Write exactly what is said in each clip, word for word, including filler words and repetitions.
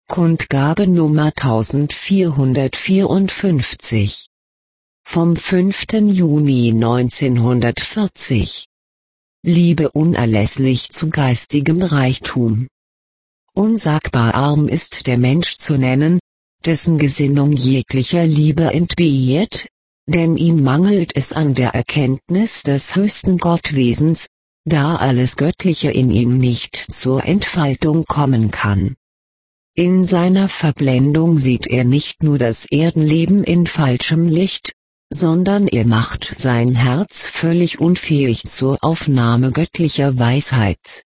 Kundgabe Nummer eintausendvierhundertvierundfünfzig. Vom fünften Juni neunzehnhundertvierzig. Liebe unerlässlich zu geistigem Reichtum. Unsagbar arm ist der Mensch zu nennen, dessen Gesinnung jeglicher Liebe entbehrt, denn ihm mangelt es an der Erkenntnis des höchsten Gottwesens, da alles Göttliche in ihm nicht zur Entfaltung kommen kann. In seiner Verblendung sieht er nicht nur das Erdenleben in falschem Licht, sondern er macht sein Herz völlig unfähig zur Aufnahme göttlicher Weisheit.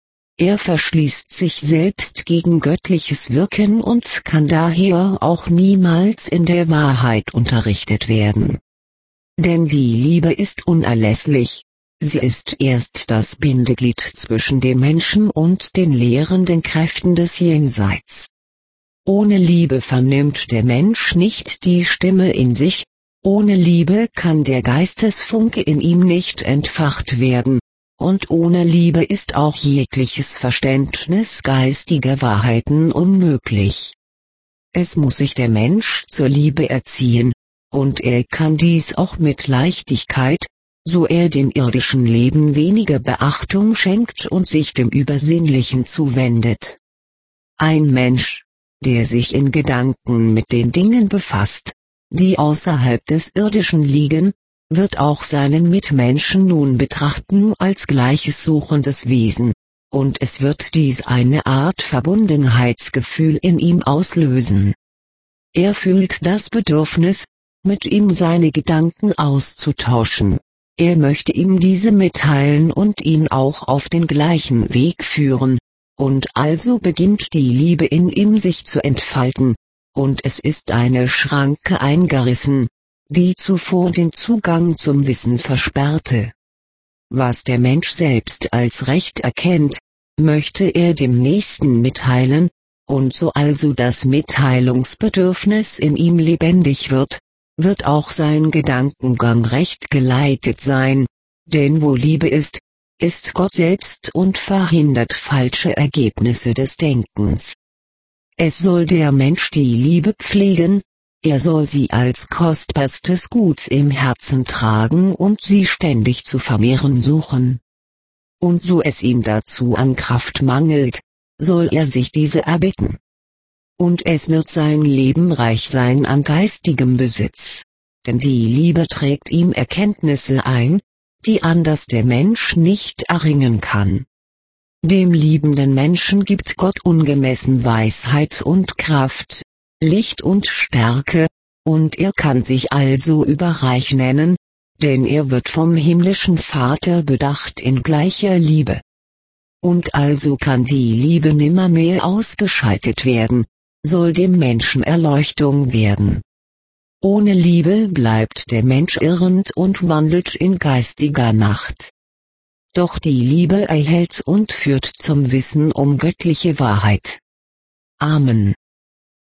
Er verschließt sich selbst gegen göttliches Wirken und kann daher auch niemals in der Wahrheit unterrichtet werden. Denn die Liebe ist unerlässlich, sie ist erst das Bindeglied zwischen dem Menschen und den lehrenden Kräften des Jenseits. Ohne Liebe vernimmt der Mensch nicht die Stimme in sich, ohne Liebe kann der Geistesfunke in ihm nicht entfacht werden, und ohne Liebe ist auch jegliches Verständnis geistiger Wahrheiten unmöglich. Es muss sich der Mensch zur Liebe erziehen, und er kann dies auch mit Leichtigkeit, so er dem irdischen Leben weniger Beachtung schenkt und sich dem Übersinnlichen zuwendet. Ein Mensch, der sich in Gedanken mit den Dingen befasst, die außerhalb des Irdischen liegen, wird auch seinen Mitmenschen nun betrachten als gleiches suchendes Wesen, und es wird dies eine Art Verbundenheitsgefühl in ihm auslösen. Er fühlt das Bedürfnis, mit ihm seine Gedanken auszutauschen. Er möchte ihm diese mitteilen und ihn auch auf den gleichen Weg führen, und also beginnt die Liebe in ihm sich zu entfalten, und es ist eine Schranke eingerissen, die zuvor den Zugang zum Wissen versperrte. Was der Mensch selbst als Recht erkennt, möchte er dem Nächsten mitteilen, und so also das Mitteilungsbedürfnis in ihm lebendig wird, wird auch sein Gedankengang recht geleitet sein, denn wo Liebe ist, ist Gott selbst und verhindert falsche Ergebnisse des Denkens. Es soll der Mensch die Liebe pflegen, er soll sie als kostbarstes Gut im Herzen tragen und sie ständig zu vermehren suchen. Und so es ihm dazu an Kraft mangelt, soll er sich diese erbitten. Und es wird sein Leben reich sein an geistigem Besitz, denn die Liebe trägt ihm Erkenntnisse ein, die anders der Mensch nicht erringen kann. Dem liebenden Menschen gibt Gott ungemessen Weisheit und Kraft, Licht und Stärke, und er kann sich also überreich nennen, denn er wird vom himmlischen Vater bedacht in gleicher Liebe. Und also kann die Liebe nimmermehr ausgeschaltet werden, soll dem Menschen Erleuchtung werden. Ohne Liebe bleibt der Mensch irrend und wandelt in geistiger Nacht. Doch die Liebe erhält und führt zum Wissen um göttliche Wahrheit. Amen.